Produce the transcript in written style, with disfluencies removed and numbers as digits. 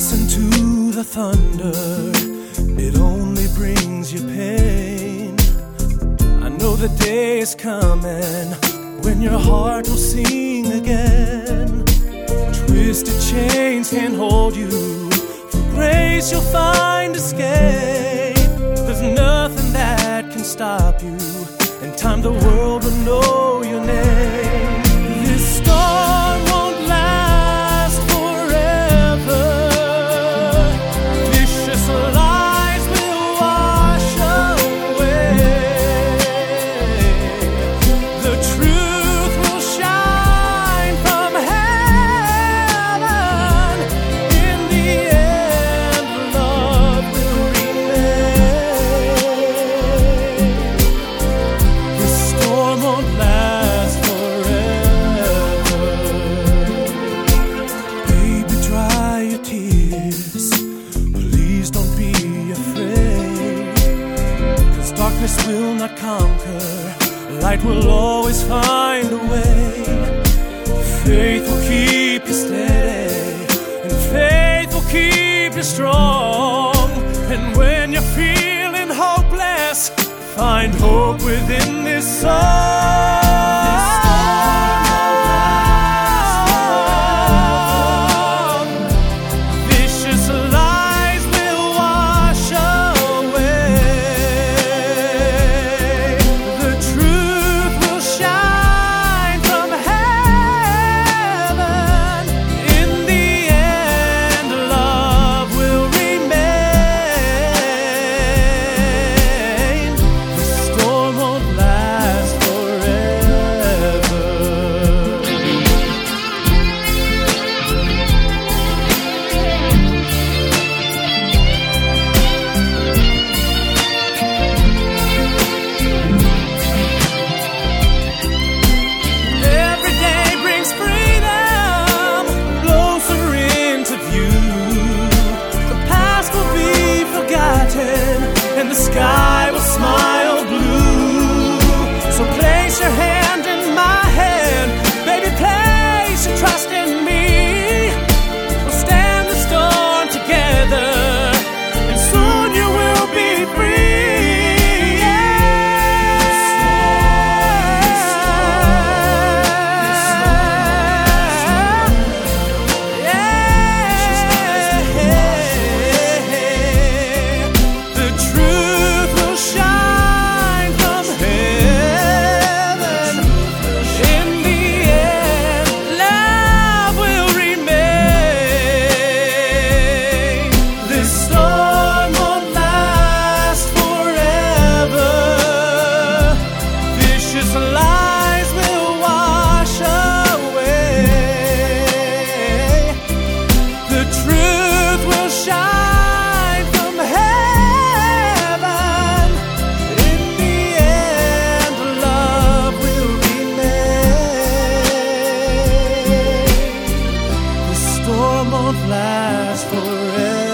listen to the thunder, it only brings you pain. I know the day is coming when your heart will sing again. Twisted chains can't hold you, for grace you'll find escape. There's nothing that can stop you, in time the world will know your name. This storm won't last forever. Vicious lies will wash away. The truth will shine from heaven. In the end, love will remain. This storm won't last forever. Baby, dry your tears. Please don't be afraid. 'Cause darkness will not conquer. Light will always find a way. Faith will keep you steady, and faith will keep you strong. And when you're feeling hopeless, find hope within this song. Vicious lies will wash away. The truth will shine from heaven. In the end, love will remain. The storm won't last forever. Every day brings freedom closer into view. The past will be forgotten, and the sky will smile blue. So place your hand in my hand, baby, place your trust in me. We'll stand the storm together, and soon you will be free. The truth will shine from heaven. In the end, love will remain. This storm won't last forever. Vicious lies will wash away. The truth will shine from heaven. In the end, love will remain. The storm won't last forever.